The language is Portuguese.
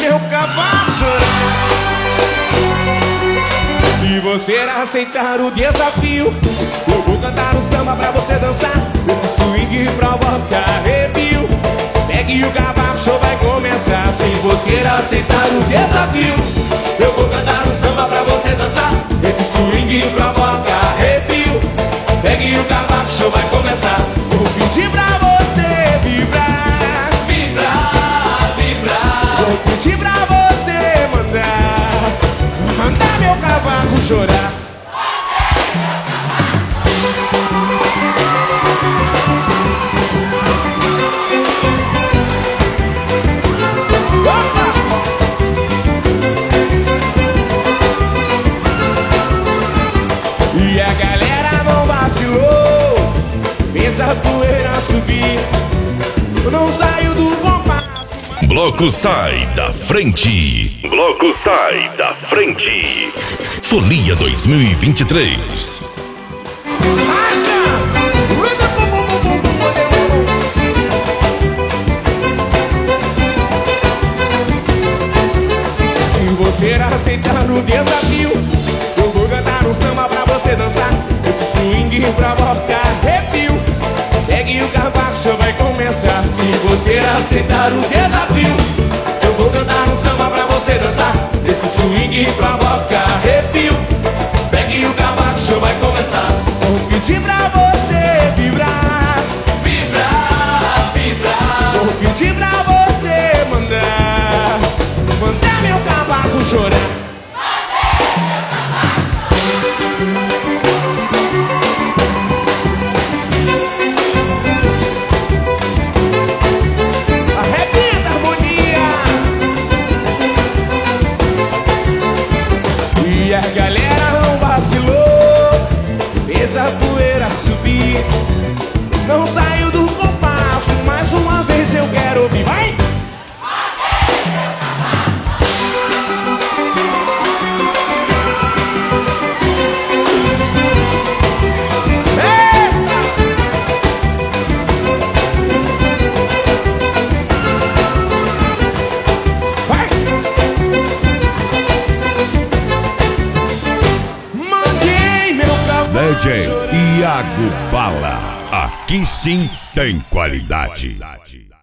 meu cavalo chorar. Se você aceitar o desafio, eu vou cantar um samba pra você dançar. Esse swing provoca arrepio. Pegue o cavaco, show vai começar. Se você aceitar o desafio, eu vou cantar um samba pra você dançar. Esse swing provoca arrepio. Pegue o cavaco, show vai começar. Vou pedir pra você vibrar, vibrar, vibrar. Vou pedir pra você mandar meu cavaco chorar. E a galera não vacilou, fez a poeira subir. Eu não saio do compasso. Bloco sai da frente. Bloco sai da frente. Folia 2023. Se você aceitar o desafio, eu vou cantar um samba pra você dançar. Esse swing provoca arrepio. Pegue o cavaco, show vai começar. Se você aceitar o desafio, eu vou cantar um samba pra você dançar. Esse swing provoca arrepio. Pegue o cavaco, show vai começar. Vou pedir pra você vibrar, vibrar, vibrar. Vou pedir pra você mandar meu cavaco chorar. Arrebenta a harmonia. E a galera não vacilou, fez a poeira subir. Não saiu do compasso, mais uma vez eu quero ouvir. Vai! DJ Iago Bala. Aqui sim tem qualidade.